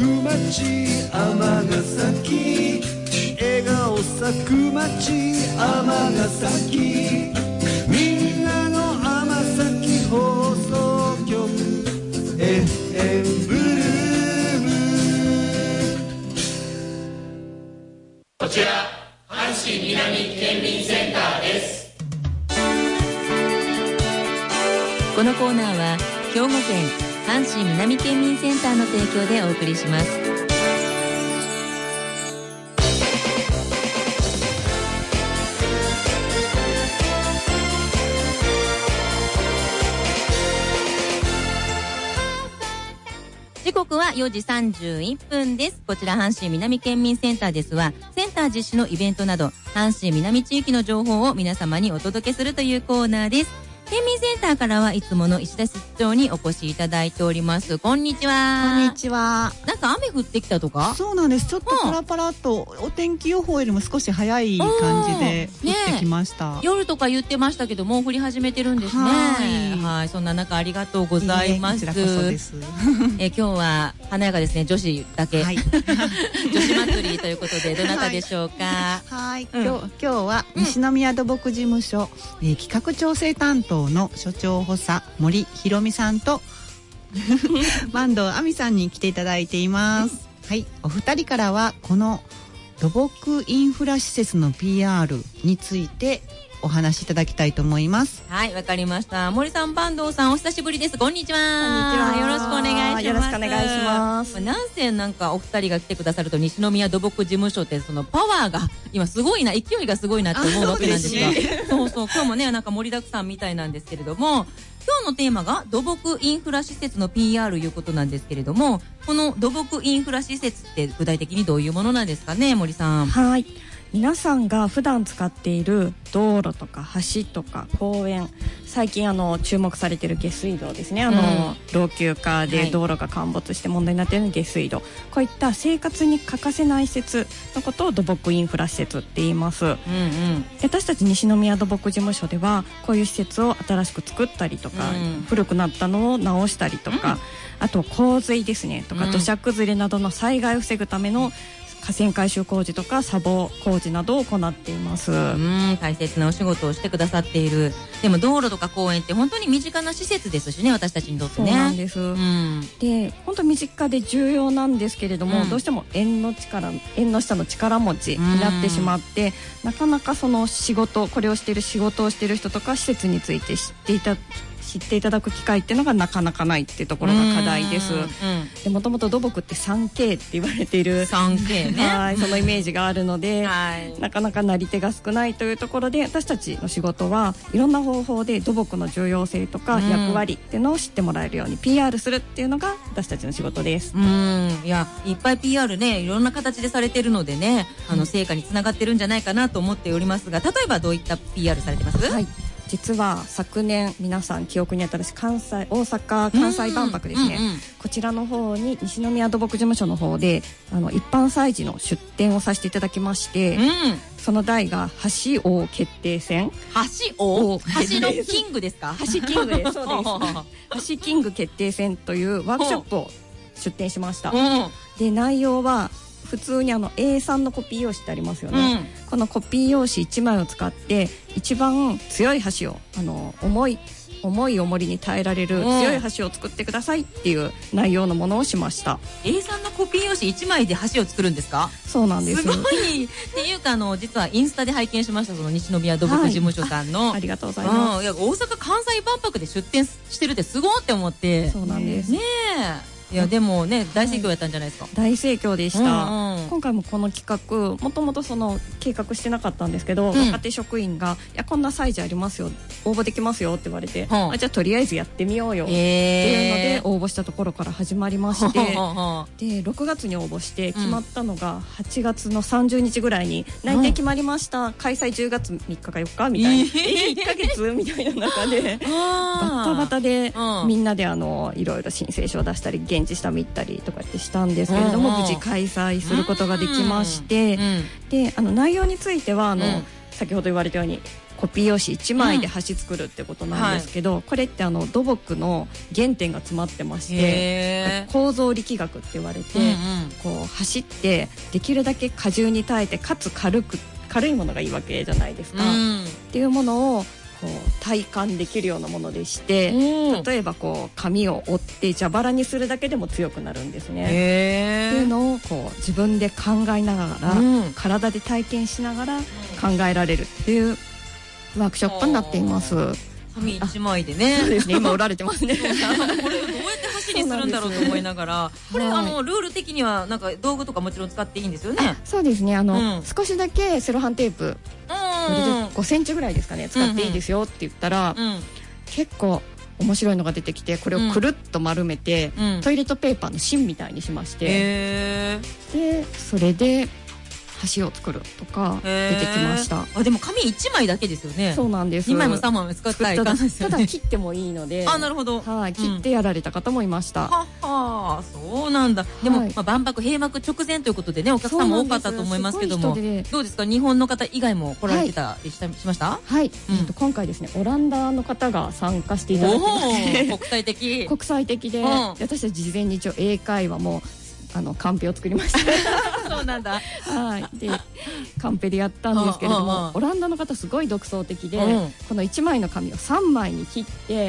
く街尼崎、笑顔咲く街尼崎、みんなの尼崎放送局 FM ブルーム。 こちら阪神南県民センターです。 このコーナーは兵庫県阪神南県民センターの提供でお送りします。時刻は4時31分です。こちら阪神南県民センターですは、センター実施のイベントなど阪神南地域の情報を皆様にお届けするというコーナーです。県民センターからはいつもの石田室長にお越しいただいております。こんにちは。 こんにちは。 なんか雨降ってきたとか？ そうなんです。ちょっとパラパラとお天気予報よりも少し早い感じで降ってきました、 夜とか言ってましたけどもう降り始めてるんですね。はい、そんな中ありがとうございます。 こちらこそです。 今日は華やかですね。女子だけ、はい、女子祭りということでどなたでしょうか？ はい、今日は西宮土木事務所、企画調整担当の所長補佐森ひろみさんと坂東亜美さんに来ていただいています。はい、お二人からはこの土木インフラ施設の PR についてお話しいただきたいと思います。 はい、わかりました。森さん、坂東さん、お久しぶりです。こんにちは。こんにちは。よろしくお願いします。 よろしくお願いします。 なんせなんかお二人が来てくださると西宮土木事務所ってそのパワーが今すごいな、勢いがすごいなって思うわけなんですが、そうそう、今日もねなんか盛りだくさんみたいなんですけれども、今日のテーマが土木インフラ施設の PR いうことなんですけれども、この土木インフラ施設って具体的にどういうものなんですかね、森さん。 はい、皆さんが普段使っている道路とか橋とか公園、最近注目されている下水道ですね、老朽化で道路が陥没して問題になっている下水道、こういった生活に欠かせない施設のことを土木インフラ施設って言います、私たち西宮土木事務所ではこういう施設を新しく作ったりとか、古くなったのを直したりとか、あと洪水ですねとか、土砂崩れなどの災害を防ぐための河川改修工事とか砂防工事などを行っています。 大切なお仕事をしてくださっている。でも道路とか公園って本当に身近な施設ですしね、私たちにとってね。 そうなんです、で本当身近で重要なんですけれども、どうしても縁の下の力持ちになってしまって、なかなかその仕事、これをしている仕事をしている人とか施設について知っていただく機会っていうのがなかなかないっていうところが課題です。でもともと土木って 3K って言われている 3K ねはい、そのイメージがあるので、なかなかなり手が少ないというところで、私たちの仕事はいろんな方法で土木の重要性とか役割っていうのを知ってもらえるように PR するっていうのが私たちの仕事です。 いや、いっぱい PR ね、いろんな形でされてるのでね、成果につながってるんじゃないかなと思っておりますが、例えばどういった PR されてます？はい、 実は昨年皆さん記憶に新しい大阪・関西万博ですね、こちらの方に西宮土木事務所の方で一般催事の出展をさせていただきまして、その題が橋王決定戦。 橋王？橋のキングですか？ 橋キングです。そうです。橋キング決定戦というワークショップを出展しました。で、内容は普通にA3 のコピー用紙ってありますよね、このコピー用紙1枚を使って一番強い橋を重い重りに耐えられる強い橋を作ってくださいっていう内容のものをしました。 A3 のコピー用紙1枚で橋を作るんですか？ そうなんです。 すごいっていうか実はインスタで拝見しました、その西宮土木事務所さんの、 ありがとうございます。 いや、大阪・関西万博で出展してるってすごいって思って。 そうなんですね。いや、でもね、大盛況やったんじゃないですか？ 大盛況でした、今回もこの企画もともと計画してなかったんですけど、若手職員が「いや、こんな催事ありますよ、応募できますよ」って言われて、じゃあとりあえずやってみようよっていうので応募したところから始まりましてで6月に応募して決まったのが8月の30日ぐらいに内定決まりました、開催10月3日か4日みたいな、1ヶ月みたいな中でバタバタでみんなでいろいろ申請書を出したり現地下見たりとかってしたんですけれども、無事開催することができまして、で内容については先ほど言われたようにコピー用紙1枚で橋作るってことなんですけど、これって土木の原点が詰まってまして、構造力学って言われて、こう橋ってできるだけ荷重に耐えてかつ軽いものがいいわけじゃないですか、っていうものをこう体感できるようなものでして、例えばこう紙を折って蛇腹にするだけでも強くなるんですね。っていうのをこう自分で考えながら、体で体験しながら考えられるっていうワークショップになっています。 紙1枚でね。 そうですね、今折られてますね。 これをどうやって橋にするんだろうと思いながら、これルール的にはなんか道具とかもちろん使っていいんですよね。 そうですね、少しだけセロハンテープ5センチぐらいですかね、使っていいですよって言ったら、結構面白いのが出てきて、これをくるっと丸めて、トイレットペーパーの芯みたいにしまして、でそれで橋を作るとか出てきました。 でも紙1枚だけですよね。 そうなんです。 2枚も3枚も使ったらいかないですよね。 ただ切ってもいいので。 なるほど。 切ってやられた方もいました。 そうなんだ。でも万博閉幕直前ということでね、お客さんも多かったと思いますけども、どうですか、日本の方以外も来られてたりしました？ はい。今回ですね、オランダの方が参加していただきまして、国際的で、私たち事前に一応英会話もカンペを作りました。 そうなんだ。 でカンペでやったんですけれども、オランダの方すごい独創的で、この1枚の紙を3枚に切って、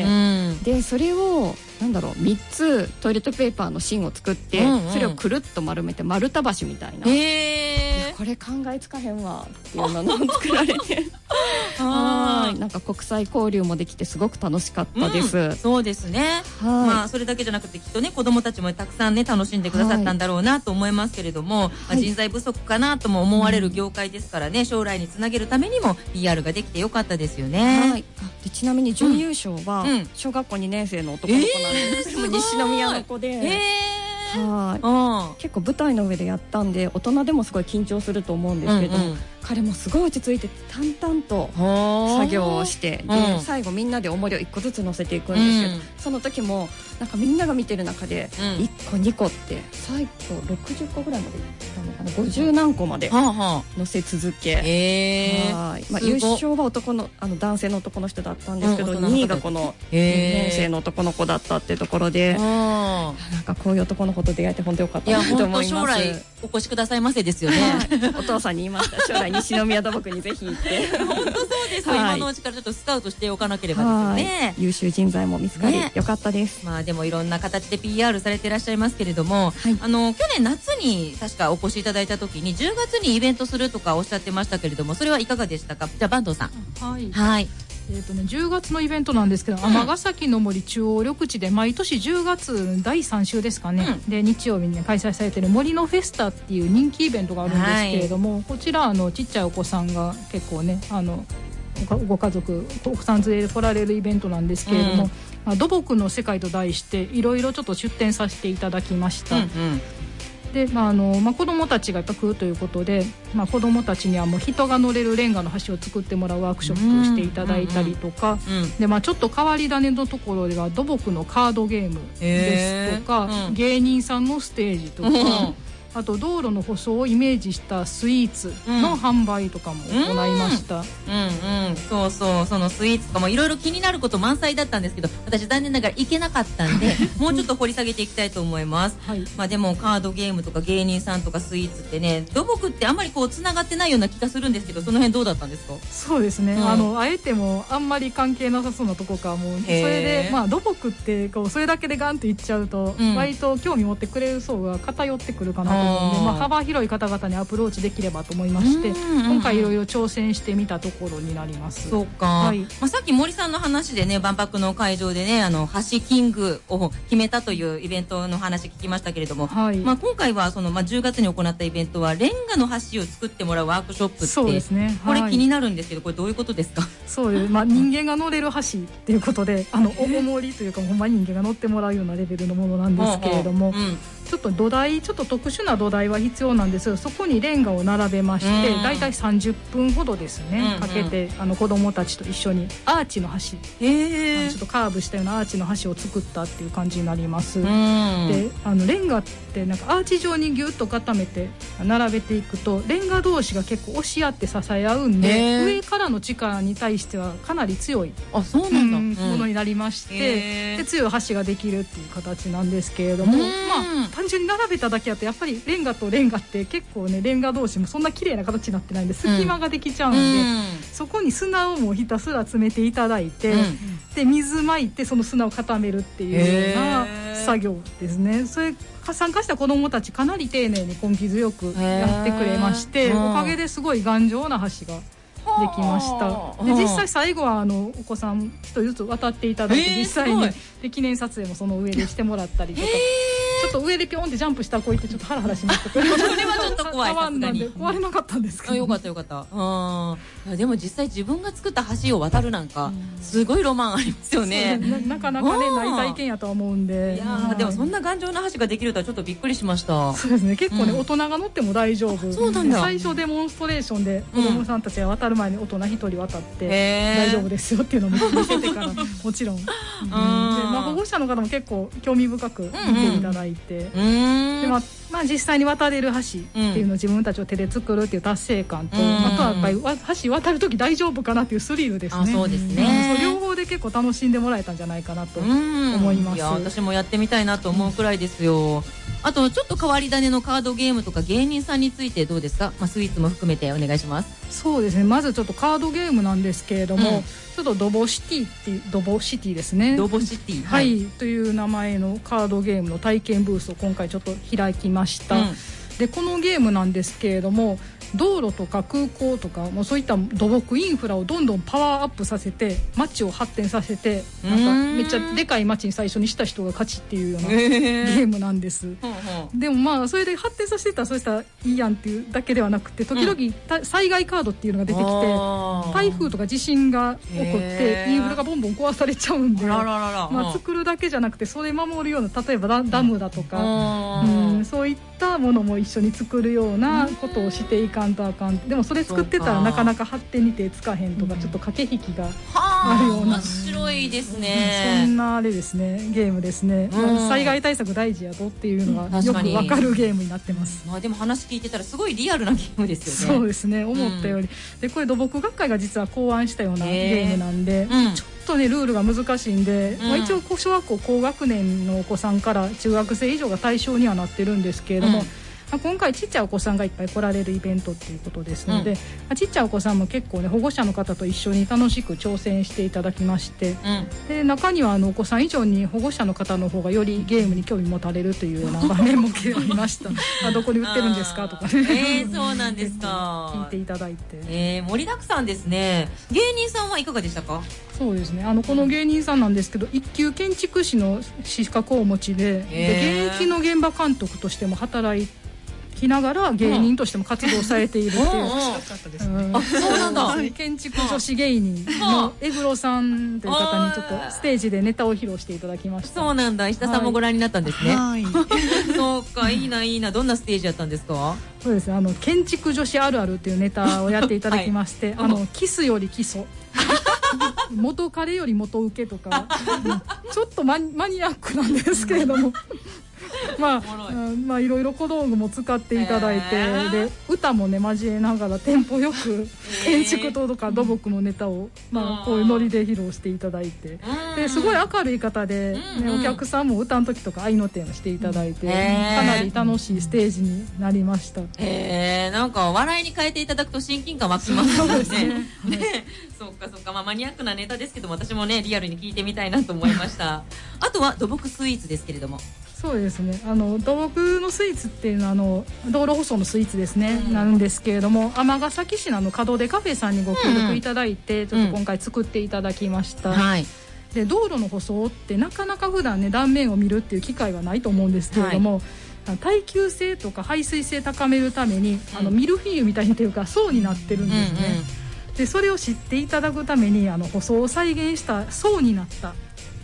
でそれを3つトイレットペーパーの芯を作って、それをくるっと丸めて丸太橋みたいな、これ考えつかへんわっていうのを作られてなんか国際交流もできてすごく楽しかったです。 そうですね。それだけじゃなくて、きっとね、子どもたちもたくさんね楽しんでくださったんだろうなと思いますけれども、人材不足かなとも思われる業界ですからね、将来につなげるためにも PR ができてよかったですよね。 でちなみに準優勝は小学校2年生の男の子なんですけど、西宮の子で。結構舞台の上でやったんで、大人でもすごい緊張すると思うんですけど、彼もすごい落ち着いて淡々と作業をして、で最後みんなで重りを1個ずつ乗せていくんですけど、その時もなんかみんなが見てる中で1個2個って最後60個ぐらいまでいったのかな、50何個まで乗せ続け、優勝は男性の男の人だったんですけど、2位がこの2年生の男の子だったっていうところで、なんかこういう男の子と出会えて本当よかったなと思います。 将来お越しくださいませですよね。 お父さんに言いました。将来西宮土木にぜひ行って。 本当そうです。今のうちからちょっとスカウトしておかなければですよね。 優秀人材も見つかりよかったです。 でもいろんな形で PR されていらっしゃいますけれども、去年夏に確かお越しいただいた時に10月にイベントするとかおっしゃってましたけれども、それはいかがでしたか？じゃあ坂東さん。 10月のイベントなんですけど、尼崎の森中央緑地で毎年10月第3週ですかね、で日曜日に、開催されている森のフェスタっていう人気イベントがあるんですけれども、こちらちっちゃいお子さんが結構ね、ご家族お子さん連れで来られるイベントなんですけれども、土木の世界と題していろいろちょっと出展させていただきました。で子どもたちがやっぱ来るということで、子どもたちにはもう人が乗れるレンガの橋を作ってもらうワークショップをしていただいたりとか、でちょっと変わり種のところでは土木のカードゲームですとか、芸人さんのステージとか、あと道路の舗装をイメージしたスイーツの販売とかも行いました。 そうそう、そのスイーツとかもいろいろ気になること満載だったんですけど、私残念ながら行けなかったんでもうちょっと掘り下げていきたいと思います。でもカードゲームとか芸人さんとかスイーツってね、土木ってあんまりつながってないような気がするんですけど、その辺どうだったんですか？ そうですね、あえてもあんまり関係なさそうなとこかも、それで土木ってそれだけでガンといっちゃうと、割と興味持ってくれる層が偏ってくるかなと思うので、幅広い方々にアプローチできればと思いまして、今回いろいろ挑戦してみたところになります。 そうか、さっき森さんの話でね、万博の会場でね、橋キングを決めたというイベントの話聞きましたけれども、今回は10月に行ったイベントはレンガの橋を作ってもらうワークショップって、 そうですね、 これ気になるんですけど、これどういうことですか？ そうです、人間が乗れる橋っていうことで、重りというかほんまに人間が乗ってもらうようなレベルのものなんですけれども、 ちょっと土台、ちょっと特殊な土台は必要なんですが、そこにレンガを並べまして、だいたい30分ほどですね、かけて子供たちと一緒にアーチの橋、ちょっとカーブしたようなアーチの橋を作ったっていう感じになります。でレンガってなんかアーチ状にギュッと固めて並べていくと、レンガ同士が結構押し合って支え合うんで、上からの力に対してはかなり強いそうなんだ、 ものになりまして、で強い橋ができるっていう形なんですけれども、単純に並べただけだとやっぱりレンガとレンガって結構ね、レンガ同士もそんな綺麗な形になってないんで隙間ができちゃうんで、そこに砂をもうひたすら詰めていただいて、で水まいてその砂を固めるっていうような作業ですね。それ参加した子どもたちかなり丁寧に根気強くやってくれまして、おかげですごい頑丈な橋ができました。で実際最後はお子さん一人ずつ渡っていただいて、実際にで記念撮影もその上でしてもらったりとか、ちょっと上でピョンってジャンプした子いてちょっとハラハラしましたけど、それはちょっと怖い、さすがに壊れなかったんですけど、 よかったよかった。でも実際自分が作った橋を渡るなんかすごいロマンありますよね。 なかなかねない体験やとは思うんで、 いやでもそんな頑丈な橋ができるとはちょっとびっくりしました。 そうですね、結構ね、大人が乗っても大丈夫。そうなんだ。最初デモンストレーションで子供さんたちが渡る前に大人一人渡って大丈夫ですよっていうのを見せてからもちろん、保護者の方も結構興味深く見ていただいて、で実際に渡れる橋っていうのを自分たちを手で作るっていう達成感と、あとはやっぱり橋渡る時大丈夫かなっていうスリルですね。 そうですね、 両方で結構楽しんでもらえたんじゃないかなと思います。 いや私もやってみたいなと思うくらいですよ。あとちょっと変わり種のカードゲームとか芸人さんについてどうですか？スイーツも含めてお願いします。 そうですね、まずちょっとカードゲームなんですけれども、ちょっとドボシティっていうドボシティですね。 ドボシティ、 はい、という名前のカードゲームの体験ブースを今回ちょっと開きました。でこのゲームなんですけれども、道路とか空港とかもうそういった土木インフラをどんどんパワーアップさせて街を発展させて、なんかめっちゃでかい街に最初にした人が勝ちっていうようなゲームなんです。でもそれで発展させてたらそうしたらいいやんっていうだけではなくて、時々、災害カードっていうのが出てきて、台風とか地震が起こってインフラがボンボン壊されちゃうんで、作るだけじゃなくてそれ守るような、例えばダムだとか、そういったものも一緒に作るようなことをしていかんとあかん。でもそれ作ってたらなかなか発展に手つかへんとか、ちょっと駆け引きがあるような、 面白いですね。 そんなあれですね、ゲームですね。災害対策大事やぞっていうのがよくわかるゲームになってます。 でも話聞いてたらすごいリアルなゲームですよね。 そうですね、思ったより。でこれ土木学会が実は考案したようなゲームなんで、ちょっとねルールが難しいんで、一応小学校高学年のお子さんから中学生以上が対象にはなってるんですけれども、今回ちっちゃいお子さんがいっぱい来られるイベントっていうことですので、ちっちゃいお子さんも結構ね保護者の方と一緒に楽しく挑戦していただきまして、で中にはお子さん以上に保護者の方の方がよりゲームに興味持たれるというような場面もありましたどこに売ってるんですかとかねそうなんですか聞いていただいて、 盛りだくさんですね。芸人さんはいかがでしたか？ そうですね、この芸人さんなんですけど、一級建築士の資格をお持ちで、現役の現場監督としても働いてきながら芸人としても活動されているっていう、 そうなんだ建築女子芸人の江黒さんという方にちょっとステージでネタを披露していただきました。 そうなんだ、石田さんもご覧になったんですね。そうか、いいな、いいな。どんなステージやったんですか？ そうですね、建築女子あるあるっていうネタをやっていただきまして、キスより基礎元彼より元受けとかちょっとマニアックなんですけれどもいろいろ小道具も使っていただいて、で歌もね交えながらテンポよく建築とか土木のネタを、こういうノリで披露していただいて、ですごい明るい方で、お客さんも歌の時とか愛の手をしていただいて、かなり楽しいステージになりました。 なんか笑いに変えていただくと親近感湧きますよね。そうかそうか、マニアックなネタですけども、私もねリアルに聞いてみたいなと思いました。あとは土木スイーツですけれども。 そうですね、土木のスイーツっていうのは道路舗装のスイーツですね、なんですけれども、尼崎市の門出カフェさんにご協力いただいて、ちょっと今回作っていただきました。で道路の舗装ってなかなか普段ね断面を見るっていう機会はないと思うんですけれども、耐久性とか排水性高めるためにミルフィーユみたいにというか層になってるんですね。でそれを知っていただくために舗装を再現した層になった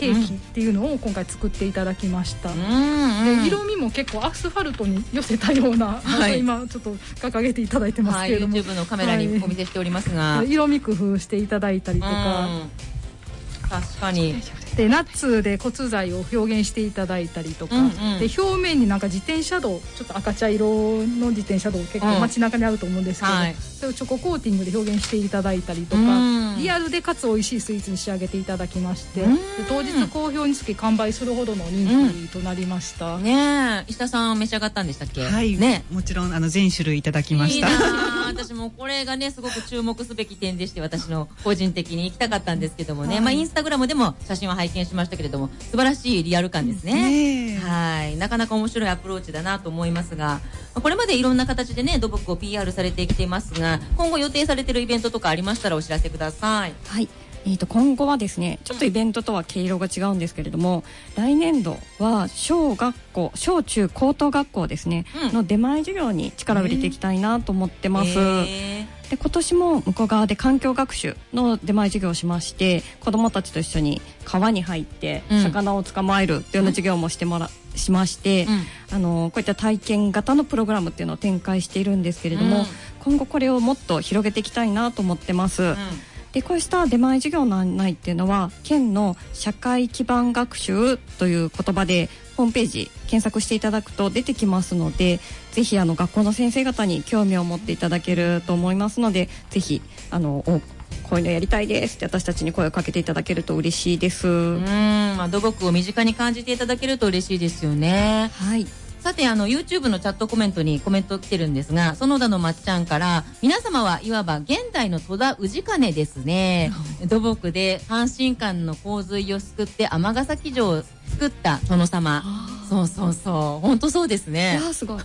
ケーキっていうのを今回作っていただきました。で色味も結構アスファルトに寄せたような、今ちょっと掲げていただいてますけれども、 YouTube のカメラにお見せしておりますが、 色味工夫していただいたりとか、 確かにでナッツで骨材を表現していただいたりとか、で表面になんか自転車道、ちょっと赤茶色の自転車道結構街中にあると思うんですけど、それをチョココーティングで表現していただいたりとか、リアルでかつ美味しいスイーツに仕上げていただきまして、で当日好評につき完売するほどの人気となりました。 ねえ、石田さん召し上がったんでしたっけ？ はい、ね、もちろん全種類いただきました。 いいな私もこれがねすごく注目すべき点でして、私の個人的に行きたかったんですけどもね、インスタグラムでも写真は拝見しましたけれども、素晴らしいリアル感ですね。はい、なかなか面白いアプローチだなと思いますが、これまでいろんな形でね土木を PR されてきていますが、今後予定されているイベントとかありましたらお知らせください。 はい、今後はですね、ちょっとイベントとは毛色が違うんですけれども、来年度は小中高等学校ですね、の出前授業に力を入れていきたいなと思ってます。で今年も向こう側で環境学習の出前授業をしまして、子どもたちと一緒に川に入って魚を捕まえるというような授業もしまして、こういった体験型のプログラムっていうのを展開しているんですけれども、今後これをもっと広げていきたいなと思ってます。でこうした出前授業の案内っていうのは県の社会基盤学習という言葉でホームページ検索していただくと出てきますので、ぜひ学校の先生方に興味を持っていただけると思いますので、ぜひこういうのやりたいですって私たちに声をかけていただけると嬉しいです。 土木を身近に感じていただけると嬉しいですよね。 はい。 さてYouTube のチャットコメントにコメント来てるんですが、園田のまっちゃんから、皆様はいわば現代の戸田氏兼ですね。土木で阪神間の洪水を救って尼崎城を作った殿様。そう本当そうですね。 すごい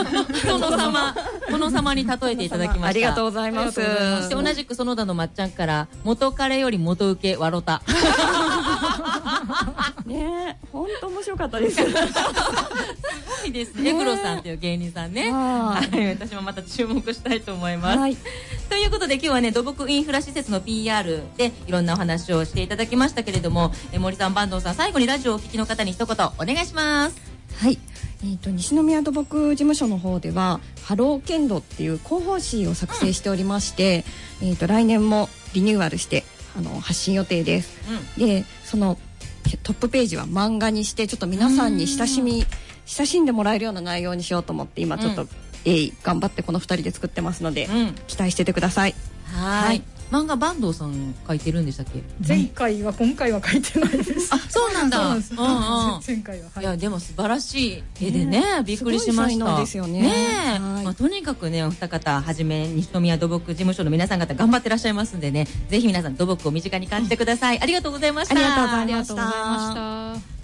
殿様に例えていただきました。 ありがとうございます。そして同じく園田のまっちゃんから、元彼より元請けわろたねえ、本当面白かったです。 すごいですね。エグロさんという芸人さんね。私もまた注目したいと思います。ということで今日はね、土木インフラ施設の PR でいろんなお話をしていただきましたけれども、森さん、坂東さん、最後にラジオをお聞きの方に一言お願いします。 はい。西宮土木事務所の方ではハロー剣道っていう広報誌を作成しておりまして、来年もリニューアルして発信予定です。でそのトップページは漫画にして、ちょっと皆さんに親しんでもらえるような内容にしようと思って、今ちょっと頑張ってこの2人で作ってますので、期待しててください。 はい。漫画坂東さん書いてるんでしたっけ？ 前回は今回は書いてないです。 あ、そうなんだ。 前回は。 いやでも素晴らしい絵でね、びっくりしました。 すごい才能ですよね。 とにかくね、お二方はじめ西宮土木事務所の皆さん方頑張ってらっしゃいますんでね、ぜひ皆さん土木を身近に感じてください。ありがとうございました。 ありがとうございました。 ありがとうございました。